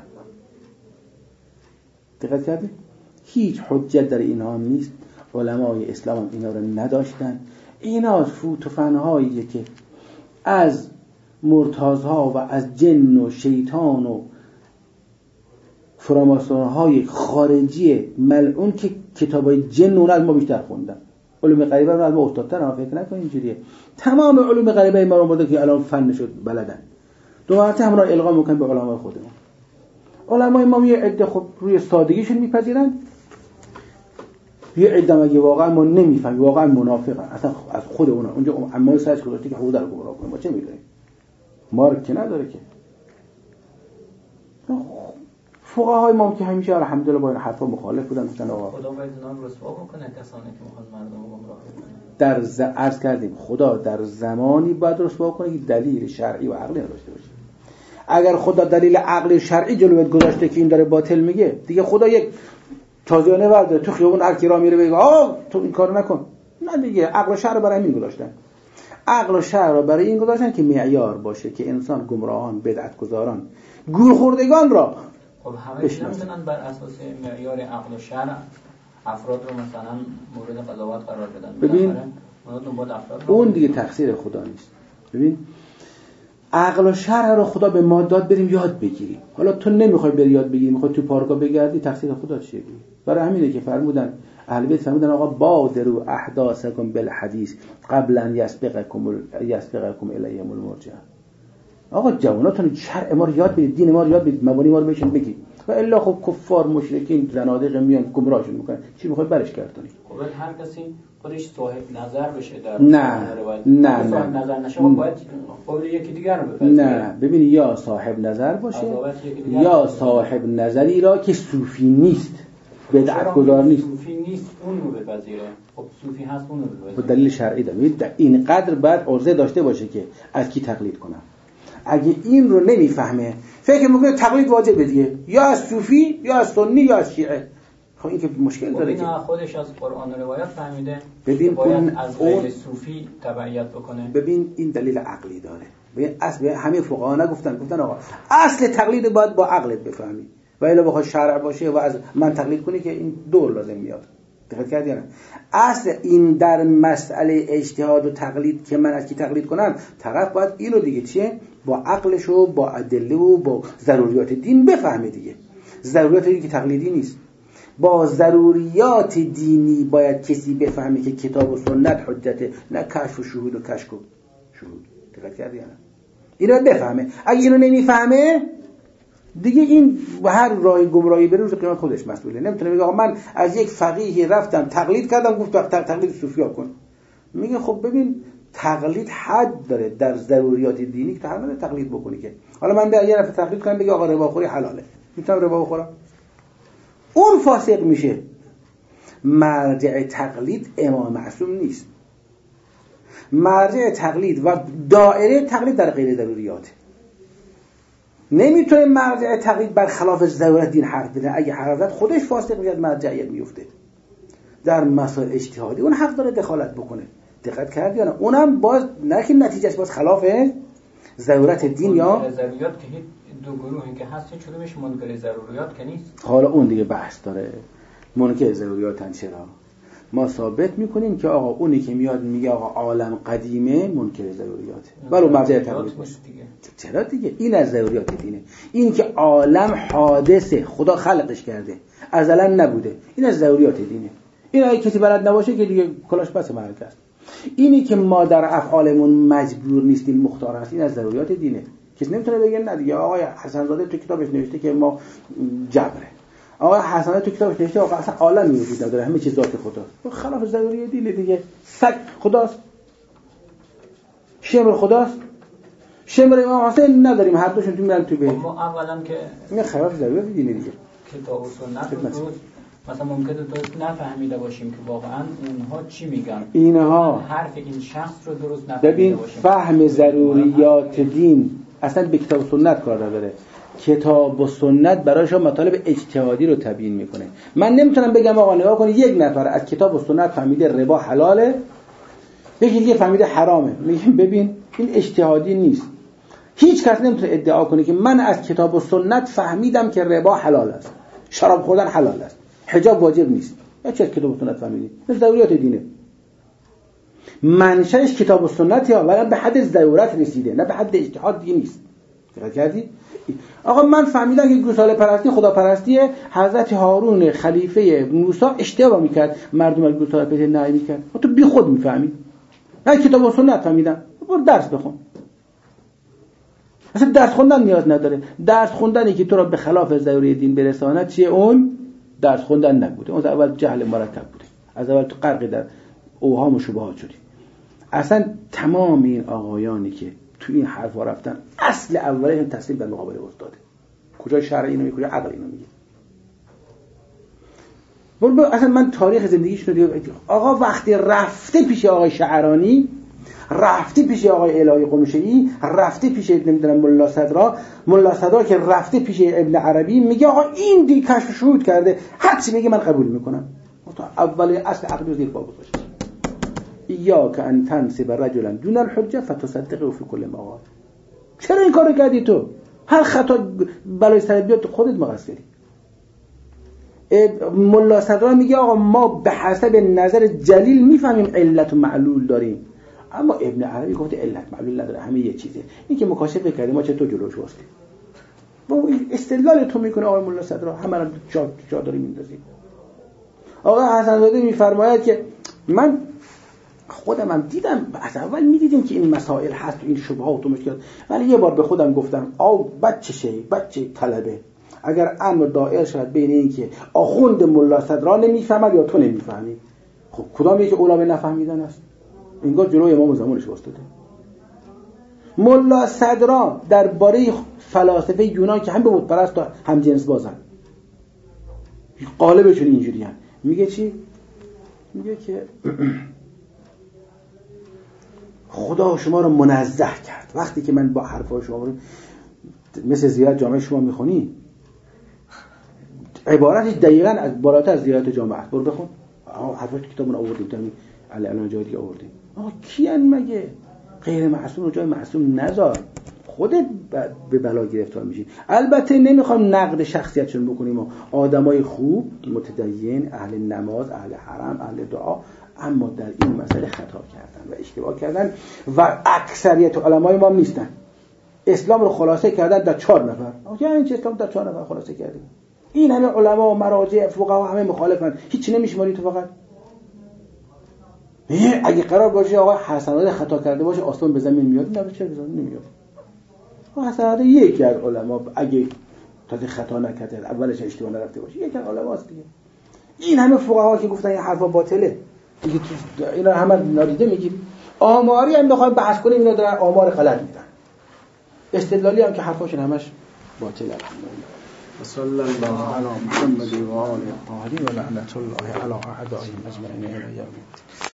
دقت کردید؟ هیچ حجت در اینها نیست. علمای اسلام هم اینا رو نداشتن. اینا فوتوفنهایی که از مرتازها و از جن و شیطان و فراماسونهای خارجی ملعون که کتابای جن اون از ما بیشتر خوندن، علوم غریبه رو از ما استادتر، هم فکر نکنید اینجوریه. تمام علوم غریبه ما رو بوده که الان فن شد بلدن. دو مرتبه هم را القا میکنن به علمای خودمون. علمای ما یه عده خب روی سادگیشون میپذیرن، یه عده مگه واقعا ما نمیفهمیم، واقعا منافقن، اصلا از خود اونا اونجا اما سرش گذاشته که خود رو گمراه کنه. ما چه میدونیم؟ مارک که نداره که. فقهای ما که همیشه الحمدلله با این حرفا مخالف بودن، مثلا آقا خدا باید اونا رو رسوا بکنه، کسانی که میخوان مردم رو گمراه کنن. در ز... عرض کردیم خدا در زمانی باید رسوا کنه که دلیل شرعی و عقلی نداشته باشه. اگر خدا دلیل عقلی و شرعی جلوت گذاشته که این داره باطل میگه، دیگه خدا یک تازیانه ورده تو خیابون هر کی را میره بگه آ تو این کارو نکن. نه دیگه، عقل و شرع برای همین گذاشتن. عقل و شرع را برای این گذاشتن که معیار باشه که انسان گمراهان، بدعتگزاران، گول خوردگان را خب همه نمیتونن بر اساس معیار عقل و شرع افراد رو مثلا مورد قضاوت قرار بدن. ببین اون دیگه تقصیر خدا نیست. ببین عقل و شرع رو خدا به ما داد بریم یاد بگیریم. حالا تو نمیخوای بری یاد بگیری، میخوای تو پارکا بگردی، تقصیر خدا چیه؟ برای همینه که فرمودن اهل بیت فرمودن آقا بادروا احداثکم بالحدیث قبل ان یسبقکم یسبقکم الیهم المرجع. آقا جواناتون شرع ما رو یاد بدید، دین ما رو یاد بدید، مبانی ما رو بهشون بگید. و الا خب کفار مشرکین زنادق میان گمراهشون میکنن، چی میخوای برش گردونی؟ خب هر کسی خودش صاحب نظر بشه در نه نه نه صاحب نظر نشه باید قول یکی دیگر رو بپذیره. نه ببین، یا صاحب نظر باشه یا صاحب نظری را که صوفی نیست، بدعتگزار نیست. صوفی نیست اون رو بپذیره. خب صوفی هست اون رو بپذیره. با دلیل شرعی داره. اینقدر باید عرضه داشته باشه که از کی تقلید کنم. اگه این رو نمیفهمه فکر میکنه تقلید واجبه دیگه، یا از صوفی یا از سنی یا از شیعه. خب این که مشکل داره که خودش از قرآن و روایت فهمیده ببین باید اون از غیر صوفی تبعیت بکنه. ببین این دلیل عقلی داره. ببین اصل همه فقها نگفتن، گفتن آقا اصل تقلید باید با عقلت بفهمی و الا بخواد شرع باشه و از من تقلید کنی که این دور لازم میاد. دقت کردی نه؟ اصل این در مسئله اجتهاد و تقلید که من از کی تقلید کنم، طرف باید اینو دیگه چیه با عقلش و با ادله و با ضروریات دین بفهمه دیگه. ضروریات دین که تقلیدی نیست، با ضروریات دینی باید کسی بفهمه که کتاب و سنت حجته، نه کشف و شهود و کشف و شهود. دقت کردی نه؟ اینو بفهمه. اگه اینو نمیفهمه دیگه این هر راه گمراهی بره روز قیامت خودش مسئوله. نمیتونه بگه آقا من از یک فقیهی رفتم تقلید کردم گفت تقلید صوفیا کن. میگه خب ببین تقلید حد داره در ضروریات دینی که همه تقلید بکنی که حالا من در یه نفر تقلید کنم بگه آقا رباخوری حلاله، میتونم ربا بخورم؟ اون فاسق میشه. مرجع تقلید امام معصوم نیست. مرجع تقلید و دائره تقلید در غیر ضروریات. نمیتونه مرجع تقلید بر خلاف ضرورت دین حرف بزنه. اگه حرف زد خودش فاسق میاد، مرجعیت میفته. در مسائل اجتهادی اون حق داره دخالت بکنه. دقت کردی یا نه؟ اونم باز نه که نتیجهش باز خلاف ضرورت دین یا ضروریات که دو گروهی که هست، چطورش منکر ضروریات که نیست. حالا اون دیگه بحث داره. منکر ضروریاتن چرا؟ ما ثابت میکنیم که آقا اونی که میاد میگه آقا عالم قدیمه منکر ضروریاته، ولو مرجع تقلید باشه. چرا دیگه؟ این از ضروریات دینه. این که عالم حادثه، خدا خلقش کرده، ازلا نبوده، این از ضروریات دینه. این اگه کسی بلد نباشه که دیگه کلاش بس معرکه است. اینی که ما در افعالمون مجبور نیستیم مختار هستیم، از ضروریات دینه. کسی نمیتونه بگه نه دیگه آقای حسن زاده تو کتابش نوشته که ما جبره، آقای حسن زاده تو کتابش نوشته آقا اصلا عالمی وجود نداره، همه چیز ذات خداست. خلاف ضروری دینه دیگه. سگ خداست، شمر خداست، شمر امام حسین نداریم، هر دوشون تو میرن تو بهشت. ما اولا که این خلاف ضروری دینه دیگه. کتاب و سنت رو مثلا ممکنه درست نفهمیده باشیم که واقعا اونها چی میگن، اینها حرف این شخص رو درست نفهمیده ببین باشیم. فهم ضروریات دین اصلا به کتاب و سنت کار نداره. کتاب و سنت برایشون مطالب اجتهادی رو تبیین میکنه. من نمیتونم بگم آقا نگاه کنید یک نفر از کتاب و سنت فهمیده ربا حلاله، یکی دیگه فهمیده حرامه، میگم ببین این اجتهادی نیست. هیچ کس نمیتونه ادعا کنه که من از کتاب و سنت فهمیدم که ربا حلال است، شراب خوردن حلال است، حجاب واجب نیست. یا چه کتاب و سنت فهمیدی؟ این ضروریات دینه. منشأش کتاب و سنت ها، ولی به حد ضرورت رسیده، نه به حد اجتهاد دیگه نیست. دقت کردی؟ آقا من فهمیدم که گوساله پرستی خدا پرستی حضرت هارون خلیفه موسی اشتباه میکرد، مردم از گوساله پرستی نهی میکرد. تو بی خود میفهمی. من کتاب و سنت فهمیدم. برو درس بخون. اصلا درس خوندن نیاز نداره. درس خوندنی که تو را به خلاف ضروری دین برساند چیه؟ اون درس خوندن نبوده. اون اول جهل مرکب بوده. از اول تو غرق در اوهام و شبهات شدی. اصلا تمام این آقایانی که تو این حرفا رفتن اصل اوله این تسلیم در مقابل استاده. کجای شرع اینو میگه، کجای عقل اینو میگه. برو اصلا من تاریخ زندگیش رو دیگه آقا وقتی رفته پیش آقای شعرانی رفتی پیش آقای الهی قمشه‌ای، رفتی پیش نمیدونم ملا صدرا، ملا صدرا که رفته پیش ابن عربی میگه آقا این دی کشف شهود کرده، هر چی میگه من قبول میکنم. اول اصل عقل زیر پا گذاشت. ایاک ان تنسب رجلا دون الحجه فتصدقه فی کل ما قال. چرا این کارو کردی تو؟ هر خطا بلای سر بیاد تو خودت مقصری. ملا صدرا میگه آقا ما به حسب نظر جلیل میفهمیم علت و معلول داریم، اما ابن عربی گفته علت معلول نداره، همه یه چیزه. این که مکاشفه کردیم ما چطور جلوش واسطیم؟ با استدلال تو میکنه آقای ملا صدرا همه رو جا جا داره میندازیم. آقا حسن زاده میفرماید که من خودم هم دیدم، از اول میدیدیم که این مسائل هست و این شبهات و مشکلات، ولی یه بار به خودم گفتم آو بچه شی بچه طلبه، اگر امر دائر شد بین این که آخوند ملا صدرا نمیفهمد یا تو نمیفهمی، خب کدام یکی علماء نفهمیدن است؟ انگار جلوی امام زمانش واسطه. ملا صدرا درباره فلاسفه یونان که هم به بت پرست و هم جنس بازن، قالبشون اینجوریه، میگه چی؟ میگه که خدا شما رو منزه کرد. وقتی که من با حرفای شما رو مثل زیارت جامعه شما میخونی، عبارتش دقیقاً از بالاتر از زیارت جامعه است. برو بخون حرفای کتابون آوردیم، تامین الان جای دیگه آوردیم. آقا کیان مگه؟ غیر معصوم رو جای معصوم نذار، خودت به بلا گرفتار میشی. البته نمیخوام نقد شخصیتشون بکنیم، آدمای خوب، متدین، اهل نماز، اهل حرم، اهل دعا، اما در این مسئله خطا کردن و اشتباه کردن و اکثریت علمای ما نیستن. اسلام رو خلاصه کردن در چهار نفر. آخه این چه اسلام در چهار نفر خلاصه کردیم؟ این همه علما و مراجع فقها همه مخالفن، هیچ نمیشماری تو فقط. اگه قرار باشه آقا حسن خطا کرده باشه آسمان به زمین میاد، نه چرا به زمین نمیاد؟ حسن یکی از علما اگه تا خطا نکرده اولش اشتباه نرفته باشه یکی از علماست دیگه. این همه فقها که گفتن این حرفا باطله، دیگه اینا همه نادیده میگیم. آماری هم بخوایم بحث کنیم اینا دارن آمار غلط میدن، استدلالی هم که حرفاشون همش باطله. الحمدلله. صلی الله علی محمد و آله الطاهرین و لعنت الله علی اعدائهم اجمعین الی یوم الدین.